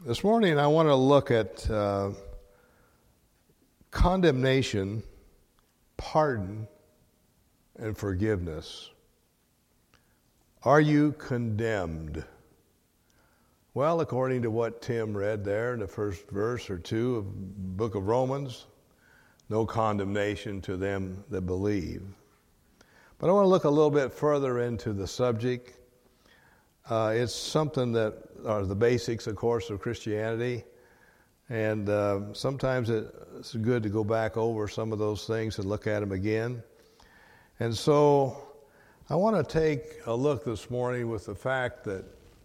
This morning I want to look at condemnation, pardon, and forgiveness. Are you condemned? Well, according to what Tim read there in the first verse or two of the book of Romans, no condemnation to them that believe. But I want to look a little bit further into the subject. It's something that are the basics, of course, of Christianity. And sometimes it's good to go back over some of those things and look at them again. And so I want to take a look this morning with the fact that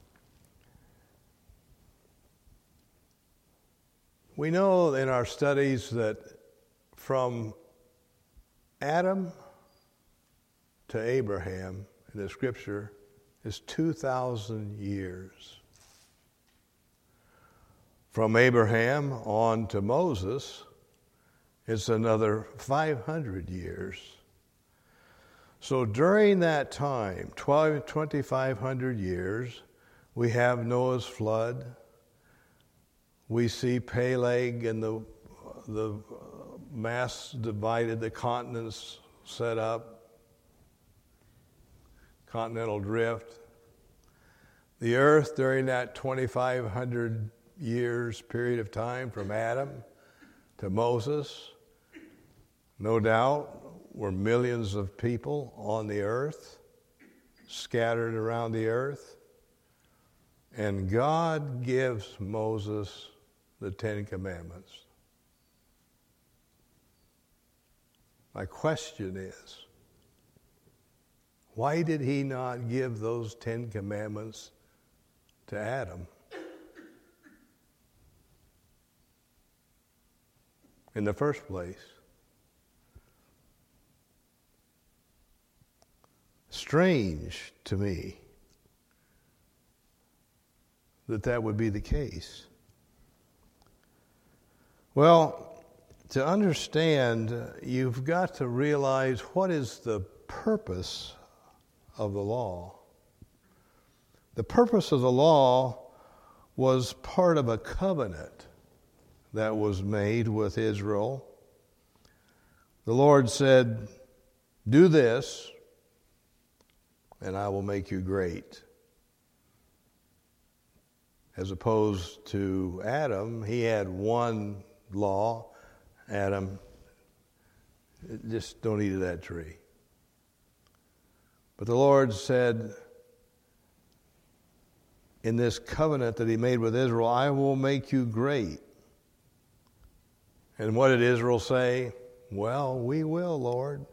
we know in our studies that from Adam to Abraham in the Scripture is 2,000 years. From Abraham on to Moses, it's another 500 years. So during that time, 2,500 years, we have Noah's flood. We see Peleg and the mass divided, the continents set up, continental drift. The earth during that 2,500 years period of time from Adam to Moses, no doubt, were millions of people on the earth, scattered around the earth. And God gives Moses the Ten Commandments. My question is, why did he not give those 10 commandments to Adam in the first place? Strange to me that would be the case. Well, to understand, you've got to realize what is the purpose of the law. The purpose of the law was part of a covenant that was made with Israel. The Lord said, "Do this, and I will make you great." As opposed to Adam, he had one law. Adam, just don't eat of that tree. But the Lord said, in this covenant that he made with Israel, I will make you great. And what did Israel say? Well, we will, Lord.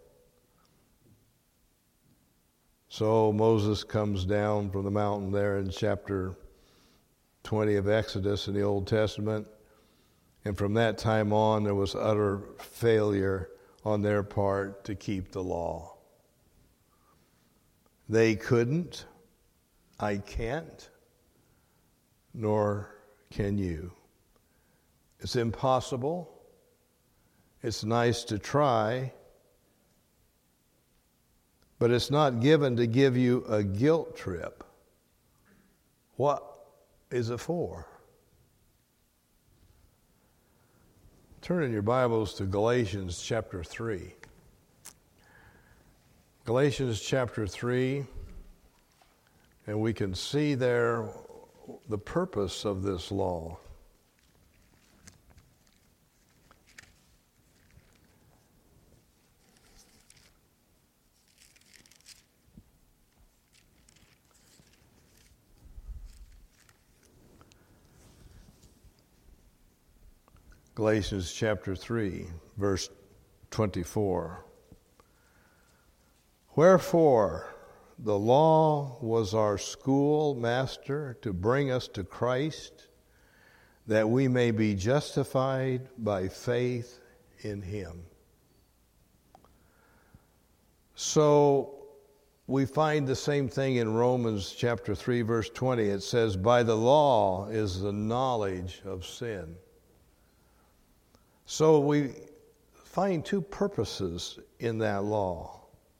So Moses comes down from the mountain there in chapter 20 of Exodus in the Old Testament. And from that time on, there was utter failure on their part to keep the law. They couldn't, I can't, nor can you. It's impossible. It's nice to try, but it's not given to give you a guilt trip. What is it for? Turn in your Bibles to Galatians chapter 3. Galatians chapter 3, and we can see there the purpose of this law. Galatians chapter 3, verse 24. Wherefore, the law was our schoolmaster to bring us to Christ, that we may be justified by faith in him. So we find the same thing in Romans chapter 3, verse 20. It says, by the law is the knowledge of sin. So we find two purposes in that law.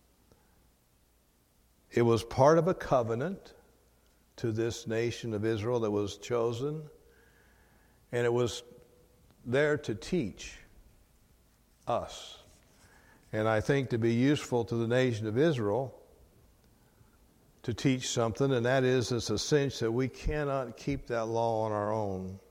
It was part of a covenant to this nation of Israel that was chosen. And it was there to teach us. And I think to be useful to the nation of Israel, to teach something, and that is it's a cinch that we cannot keep that law on our own.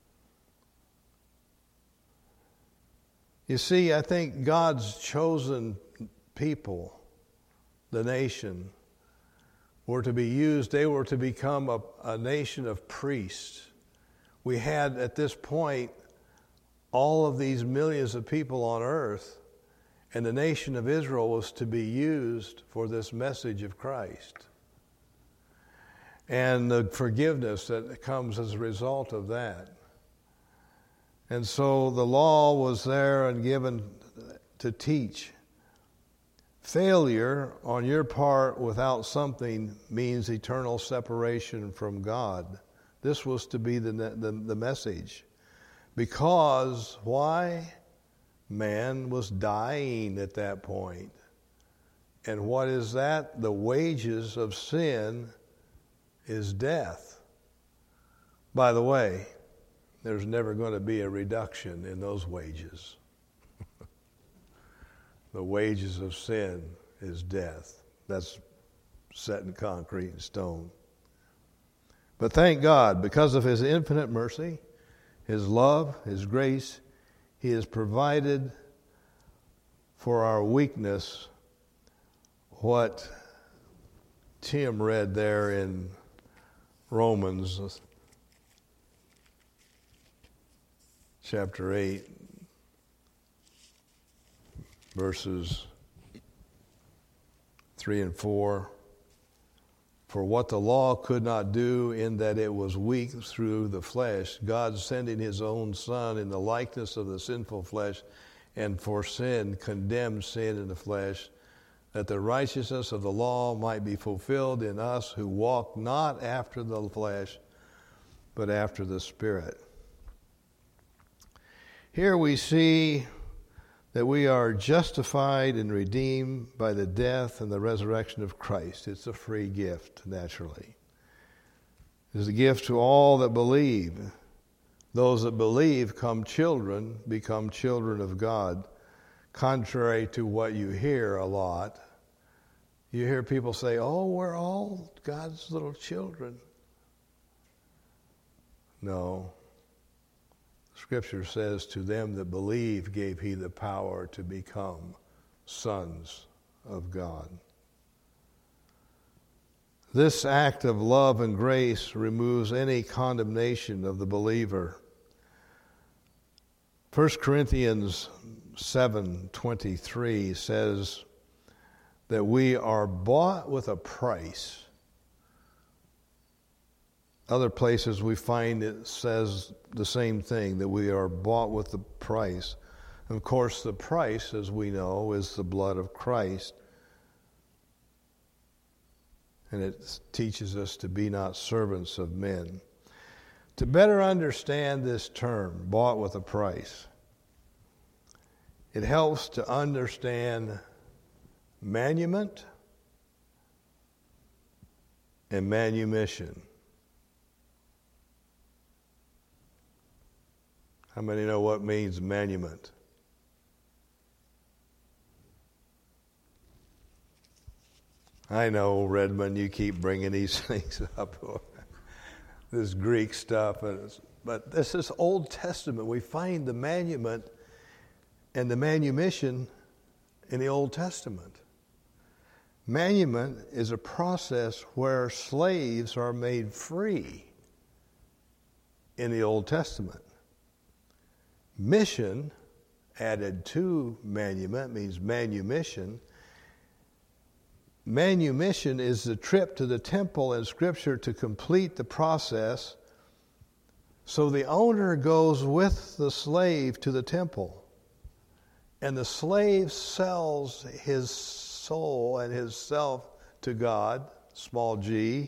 You see, I think God's chosen people, the nation, were to be used, they were to become a nation of priests. We had at this point all of these millions of people on earth, and the nation of Israel was to be used for this message of Christ and the forgiveness that comes as a result of that. And so the law was there and given to teach. Failure on your part without something means eternal separation from God. This was to be the message. Because, why? Man was dying at that point. And what is that? The wages of sin is death. By the way, there's never going to be a reduction in those wages. The wages of sin is death. That's set in concrete and stone. But thank God, because of His infinite mercy, His love, His grace, He has provided for our weakness what Tim read there in Romans chapter 8, verses 3 and 4. For what the law could not do in that it was weak through the flesh, God sending His own Son in the likeness of the sinful flesh, and for sin condemned sin in the flesh, that the righteousness of the law might be fulfilled in us who walk not after the flesh, but after the Spirit. Here we see that we are justified and redeemed by the death and the resurrection of Christ. It's a free gift, naturally. It's a gift to all that believe. Those that believe become children of God, contrary to what you hear a lot. You hear people say, oh, we're all God's little children. No. Scripture says, to them that believe gave He the power to become sons of God. This act of love and grace removes any condemnation of the believer. 1 Corinthians 7:23 says that we are bought with a price. Other places we find it says the same thing, that we are bought with the price. And of course, the price, as we know, is the blood of Christ. And it teaches us to be not servants of men. To better understand this term, bought with a price, it helps to understand manument and manumission. How many know what means manument? I know, Redmond, you keep bringing these things up, this Greek stuff, but this is Old Testament. We find the manument and the manumission in the Old Testament. Manument is a process where slaves are made free in the Old Testament. Mission, added to manument, means manumission. Manumission is the trip to the temple in Scripture to complete the process. So the owner goes with the slave to the temple, and the slave sells his soul and his self to God, small g.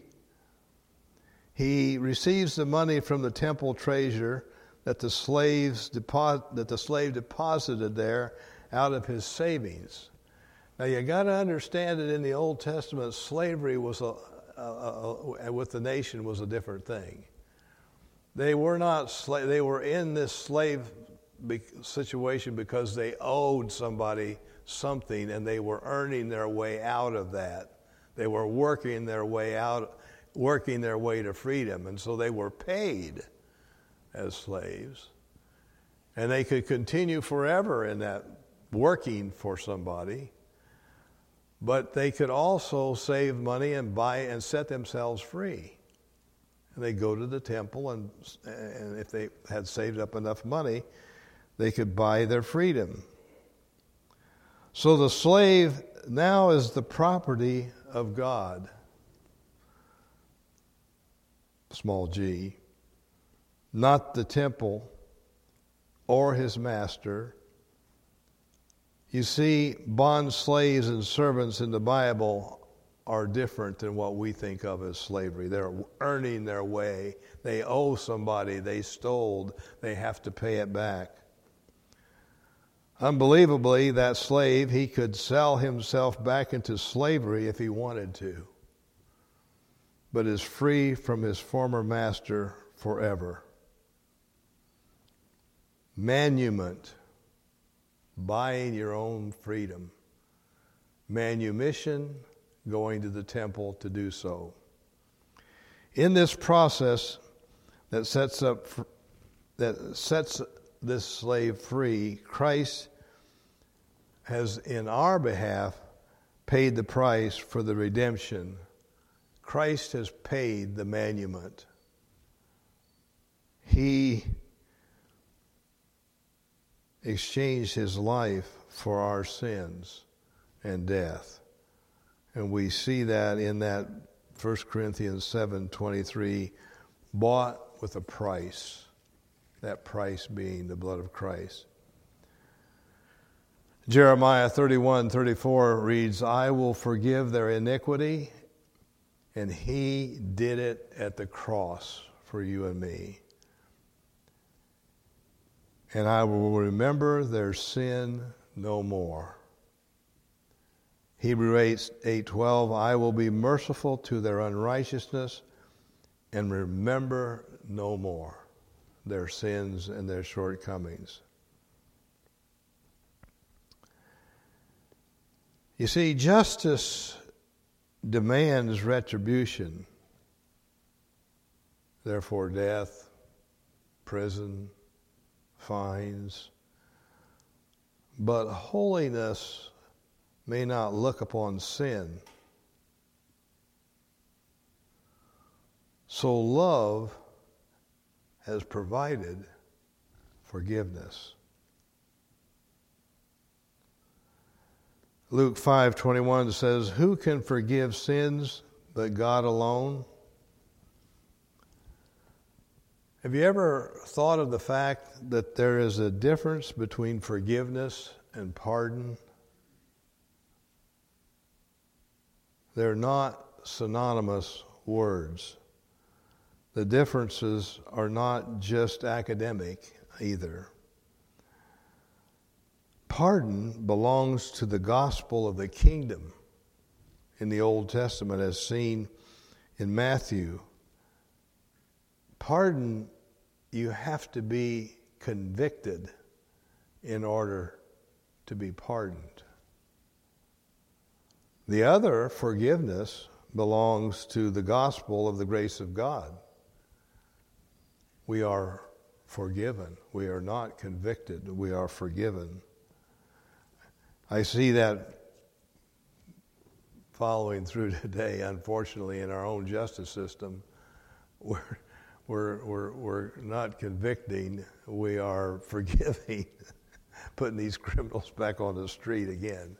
He receives the money from the temple treasure that the slave deposited there out of his savings. Now you got to understand that in the Old Testament, slavery was with the nation was a different thing. They were not they were in this slave situation because they owed somebody something, and they were earning their way out of that. They were working their way to freedom, and so they were paid as slaves. And they could continue forever in that working for somebody, but they could also save money and buy and set themselves free. And they go to the temple, and if they had saved up enough money, they could buy their freedom. So the slave now is the property of God, small g, not the temple or his master. You see, bond slaves and servants in the Bible are different than what we think of as slavery. They're earning their way. They owe somebody. They stole. They have to pay it back. Unbelievably, that slave, he could sell himself back into slavery if he wanted to, but is free from his former master forever. Manument, buying your own freedom. Manumission, going to the temple to do so. In this process that sets this slave free, Christ has, in our behalf, paid the price for the redemption. Christ has paid the manument. He exchanged his life for our sins and death. And we see that in that 1 Corinthians 7:23, bought with a price. That price being the blood of Christ. Jeremiah 31:34 reads, I will forgive their iniquity, and he did it at the cross for you and me. And I will remember their sin no more. Hebrews 8:12, I will be merciful to their unrighteousness and remember no more their sins and their shortcomings. You see, justice demands retribution. Therefore, death, prison, fines. But holiness may not look upon sin. So love has provided forgiveness. Luke 5:21 says, who can forgive sins but God alone? Have you ever thought of the fact that there is a difference between forgiveness and pardon? They're not synonymous words. The differences are not just academic either. Pardon belongs to the gospel of the kingdom in the Old Testament as seen in Matthew. Pardon, you have to be convicted in order to be pardoned. The other, forgiveness, belongs to the gospel of the grace of God. We are forgiven. We are not convicted. We are forgiven. I see that following through today, unfortunately, in our own justice system. We're not convicting. We are forgiving, putting these criminals back on the street again.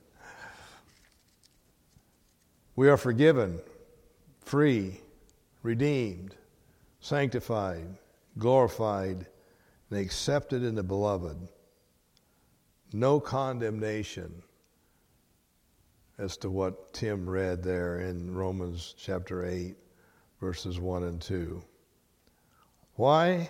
We are forgiven, free, redeemed, sanctified, glorified, and accepted in the beloved. No condemnation as to what Tim read there in Romans chapter 8, verses 1 and 2. Why?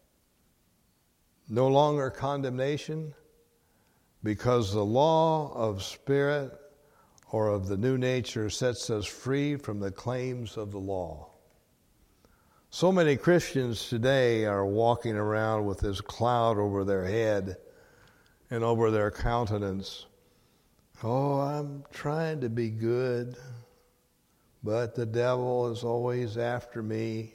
No longer condemnation? Because the law of spirit or of the new nature sets us free from the claims of the law. So many Christians today are walking around with this cloud over their head and over their countenance. Oh, I'm trying to be good, but the devil is always after me.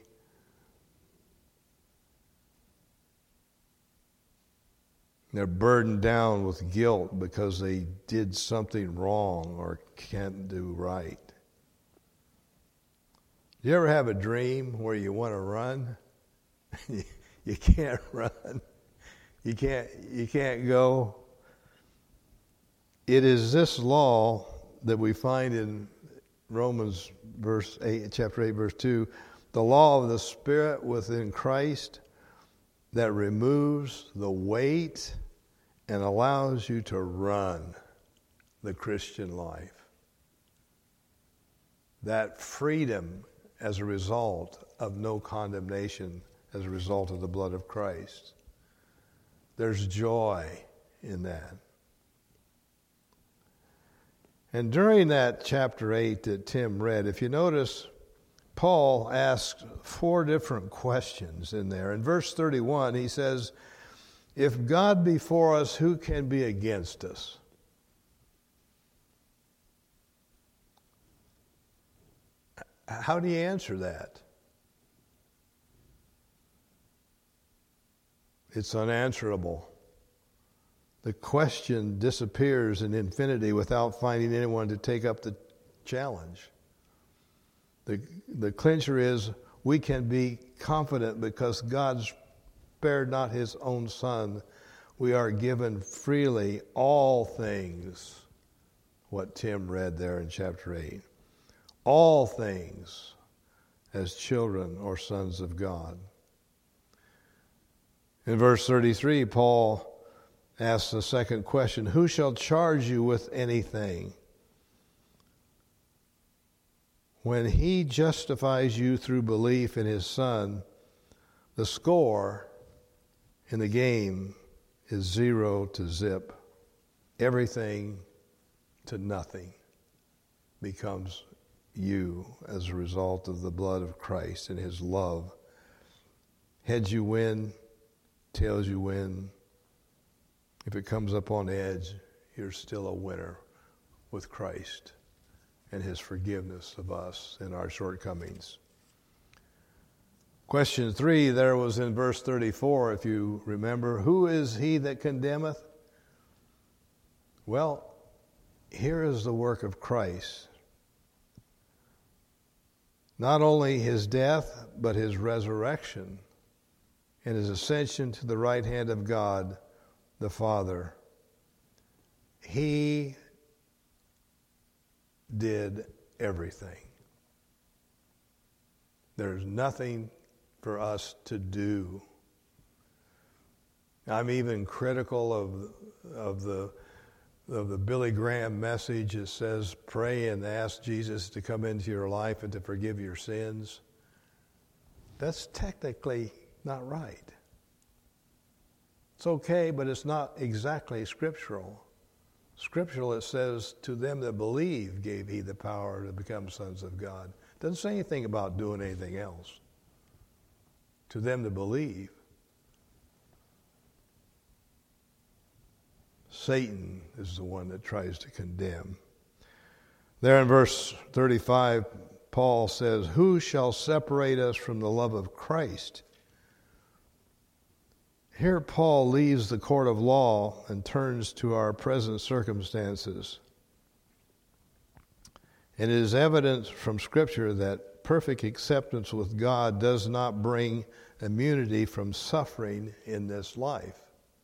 They're burdened down with guilt because they did something wrong or can't do right. Do you ever have a dream where you want to run? You can't run. You can't go. It is this law that we find in Romans chapter 8, verse 2, the law of the Spirit within Christ that removes the weight and allows you to run the Christian life. That freedom as a result of no condemnation as a result of the blood of Christ. There's joy in that. And during that chapter 8 that Tim read, if you notice, Paul asks 4 different questions in there. In verse 31, he says, if God be for us, who can be against us? How do you answer that? It's unanswerable. The question disappears in infinity without finding anyone to take up the challenge. The clincher is we can be confident because God spared not his own Son. We are given freely all things, what Tim read there in chapter 8. All things as children or sons of God. In verse 33, Paul asks the second question, who shall charge you with anything? When he justifies you through belief in his Son, the score in the game is 0 to zip. Everything to nothing becomes you as a result of the blood of Christ and his love. Heads you win, tails you win. If it comes up on edge, you're still a winner with Christ and his forgiveness of us and our shortcomings. Question 3 there was in verse 34, if you remember. Who is he that condemneth? Well, here is the work of Christ. Not only his death, but his resurrection and his ascension to the right hand of God the Father. He did everything. There's nothing for us to do. I'm even critical of the Billy Graham message that says pray and ask Jesus to come into your life and to forgive your sins. That's technically not right. It's okay, but it's not exactly scriptural. Scriptural, it says, to them that believe gave he the power to become sons of God. It doesn't say anything about doing anything else. To them that believe. Satan is the one that tries to condemn. There in verse 35, Paul says, who shall separate us from the love of Christ? Here Paul leaves the court of law and turns to our present circumstances. And it is evident from Scripture that perfect acceptance with God does not bring immunity from suffering in this life.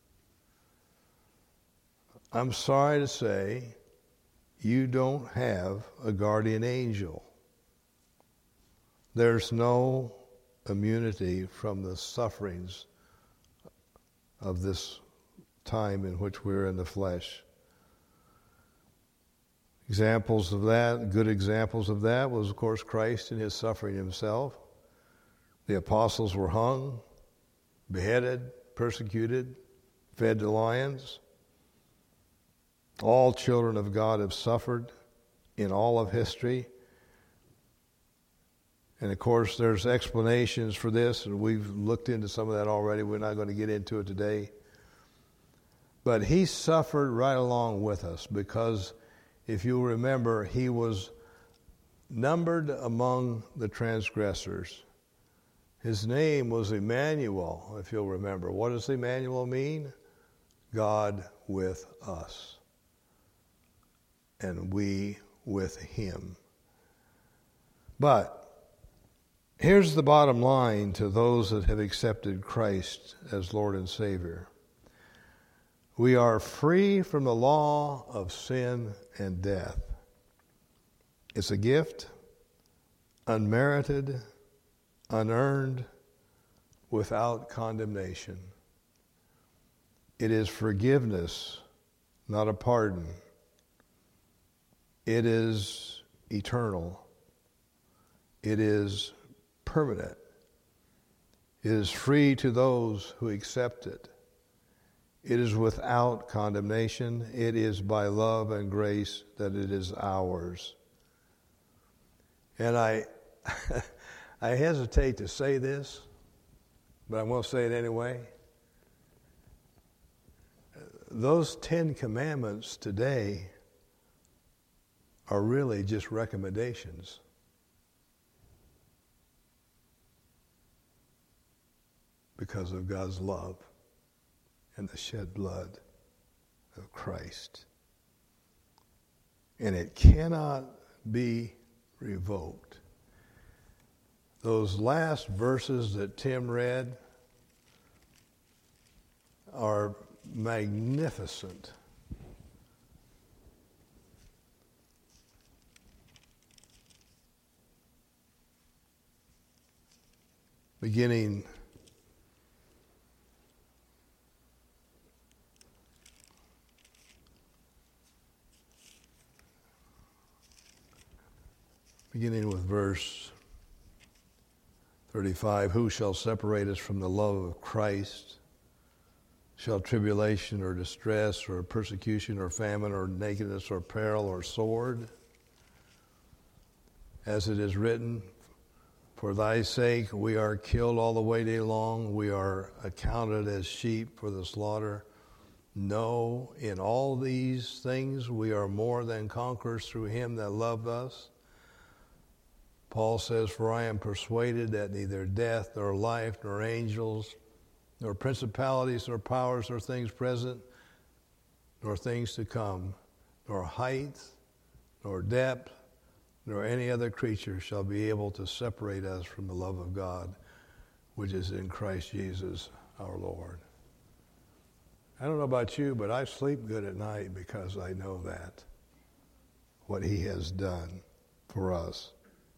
I'm sorry to say, you don't have a guardian angel. There's no immunity from the sufferings of this time in which we're in the flesh. Examples of that, good examples of that, was of course Christ in his suffering himself. The apostles were hung, beheaded, persecuted, fed to lions. All children of God have suffered in all of history. And of course, there's explanations for this, and we've looked into some of that already. We're not going to get into it today. But he suffered right along with us because, if you remember, he was numbered among the transgressors. His name was Emmanuel, if you'll remember. What does Emmanuel mean? God with us, and we with him. But here's the bottom line to those that have accepted Christ as Lord and Savior. We are free from the law of sin and death. It's a gift, unmerited, unearned, without condemnation. It is forgiveness, not a pardon. It is eternal. It is permanent. It is free to those who accept it. It is without condemnation. It is by love and grace that it is ours. And I hesitate to say this, but I'm going to say it anyway. Those 10 commandments today are really just recommendations. Because of God's love and the shed blood of Christ. And it cannot be revoked. Those last verses that Tim read are magnificent. Beginning with verse 35, who shall separate us from the love of Christ? Shall tribulation or distress or persecution or famine or nakedness or peril or sword? As it is written, for thy sake we are killed all the way day long. We are accounted as sheep for the slaughter. No, in all these things we are more than conquerors through him that loved us. Paul says, for I am persuaded that neither death, nor life, nor angels, nor principalities, nor powers, nor things present, nor things to come, nor height, nor depth, nor any other creature shall be able to separate us from the love of God, which is in Christ Jesus our Lord. I don't know about you, but I sleep good at night because I know that, what he has done for us.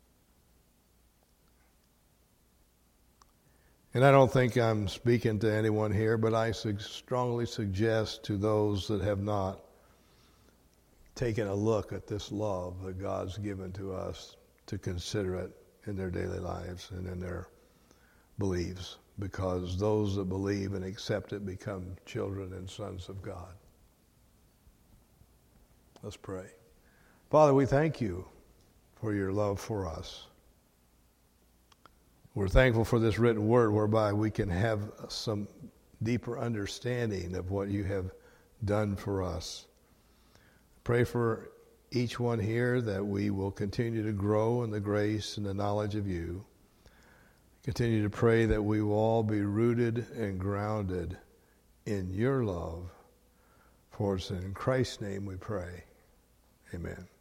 And I don't think I'm speaking to anyone here, but I strongly suggest to those that have not taken a look at this love that God's given to us to consider it in their daily lives and in their beliefs, because those that believe and accept it become children and sons of God. Let's pray. Father, we thank you for your love for us. We're thankful for this written word whereby we can have some deeper understanding of what you have done for us. Pray for each one here that we will continue to grow in the grace and the knowledge of you. Continue to pray that we will all be rooted and grounded in your love. For it's in Christ's name we pray. Amen.